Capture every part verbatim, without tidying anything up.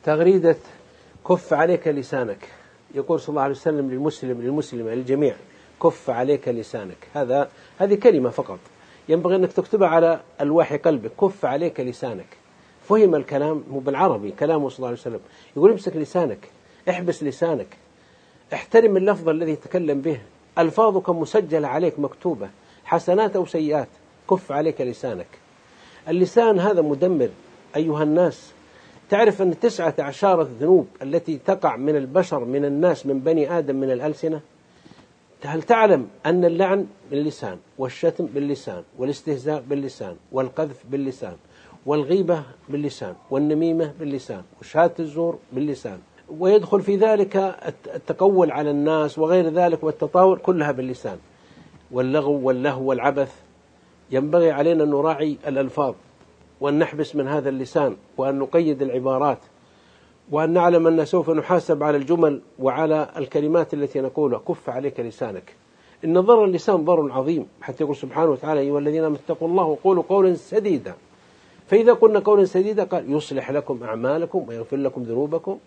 تغريدة كف عليك لسانك. يقول صلى الله عليه وسلم للمسلم للمسلمة للجميع كف عليك لسانك. هذا هذه كلمة فقط ينبغي أنك تكتبها على الواح قلبك. كف عليك لسانك. فهم الكلام مو بالعربي كلامه صلى الله عليه وسلم. يقول امسك لسانك، احبس لسانك، احترم اللفظ الذي يتكلم به. ألفاظك مسجلة عليك مكتوبة، حسنات أو سيئات. كف عليك لسانك. اللسان هذا مدمر أيها الناس. تعرف أن تسعة أعشار الذنوب التي تقع من البشر من الناس من بني آدم من الألسنة؟ هل تعلم أن اللعن باللسان، والشتم باللسان، والاستهزاء باللسان، والقذف باللسان، والغيبة باللسان، والنميمة باللسان، وشهادة الزور باللسان، ويدخل في ذلك التقول على الناس وغير ذلك والتطاول كلها باللسان، واللغو واللهو والعبث. ينبغي علينا أن نراعي الألفاظ وأن نحبس من هذا اللسان وأن نقيد العبارات وأن نعلم أن سوف نحاسب على الجمل وعلى الكلمات التي نقولها. كف عليك لسانك. إن ضر اللسان ضر عظيم، حتى يقول سبحانه وتعالى أيها الذين آمنوا اتقوا الله وقولوا قولا سديدا. فإذا قلنا قولا سديدا قال يصلح لكم أعمالكم ويغفر لكم ذنوبكم.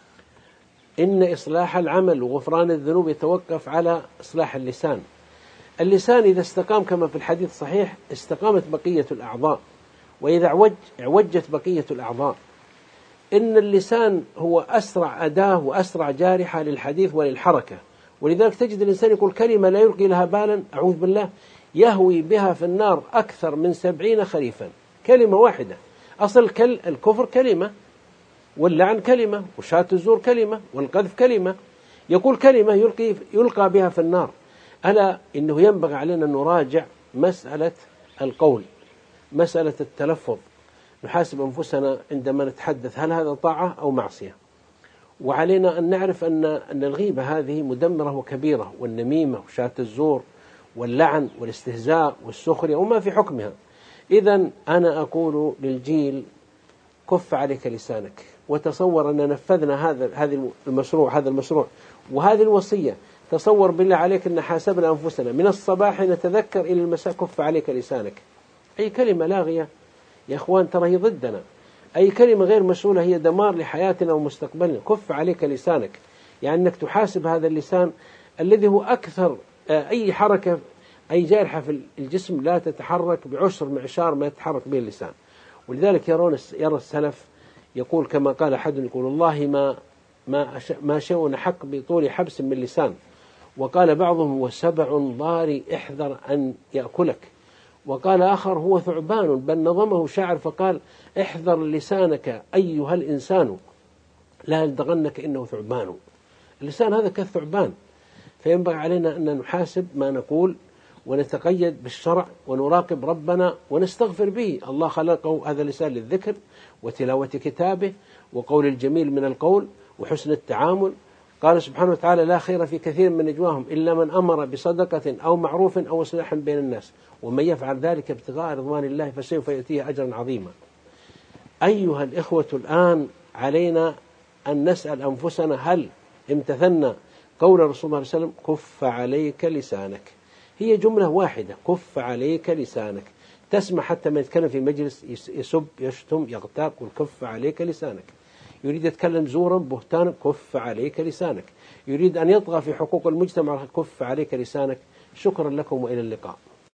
إن إصلاح العمل وغفران الذنوب يتوقف على إصلاح اللسان. اللسان إذا استقام كما في الحديث الصحيح استقامت بقية الأعضاء، وإذا عوج عوجت بقية الأعضاء. إن اللسان هو أسرع أداة وأسرع جارحة للحديث وللحركة، ولذلك تجد الإنسان يقول كلمة لا يلقي لها بالا أعوذ بالله يهوي بها في النار أكثر من سبعين خريفا. كلمة واحدة. أصل الكفر كلمة، واللعن كلمة، وشهادة الزور كلمة، والقذف كلمة. يقول كلمة يلقي يلقى بها في النار. ألا إنه ينبغي علينا أن نراجع مسألة القول، مسألة التلفظ، نحاسب أنفسنا عندما نتحدث هل هذا طاعة أو معصية. وعلينا أن نعرف أن أن الغيبة هذه مدمرة وكبيرة، والنميمة وشهادة الزور واللعن والاستهزاء والسخرية وما في حكمها. إذن أنا أقول للجيل كف عليك لسانك. وتصور أن نفذنا هذا هذا المشروع هذا المشروع وهذه الوصية. تصور بالله عليك أن حاسبنا أنفسنا من الصباح نتذكر إلى المساء كف عليك لسانك. أي كلمة لاغية يا أخوان ترى هي ضدنا، أي كلمة غير مسؤولة هي دمار لحياتنا ومستقبلنا. كف عليك لسانك، يعني أنك تحاسب هذا اللسان الذي هو أكثر أي حركة أي جارحة في الجسم لا تتحرك بعشر معشار ما يتحرك به اللسان. ولذلك يرون يرى السلف يقول كما قال أحد يقول الله ما ما ما شيء حق بطول حبس من لسان. وقال بعضهم وسبع ضاري احذر أن يأكلك. وقال آخر هو ثعبان، بل نظمه شاعر فقال احذر لسانك أيها الإنسان لا يلدغنك إنه ثعبان. اللسان هذا كالثعبان. فينبغي علينا أن نحاسب ما نقول ونتقيد بالشرع ونراقب ربنا ونستغفر به. الله خلقه هذا اللسان للذكر وتلاوة كتابه وقول الجميل من القول وحسن التعامل. قال سبحانه وتعالى لا خير في كثير من نجواهم إلا من أمر بصدقة أو معروف أو إصلاح بين الناس ومن يفعل ذلك ابتغاء رضوان الله فسوف يأتيه أجرا عظيما. أيها الإخوة الآن علينا أن نسأل أنفسنا هل امتثلنا قول رسول الله صلى الله عليه وسلم كف عليك لسانك. هي جملة واحدة كف عليك لسانك. تسمع حتى ما يتكلم في مجلس يسب يشتم يغتاب قل كف عليك لسانك. يريد يتكلم زورا بهتانا كف عليك لسانك. يريد أن يطغى في حقوق المجتمع كف عليك لسانك. شكرا لكم وإلى اللقاء.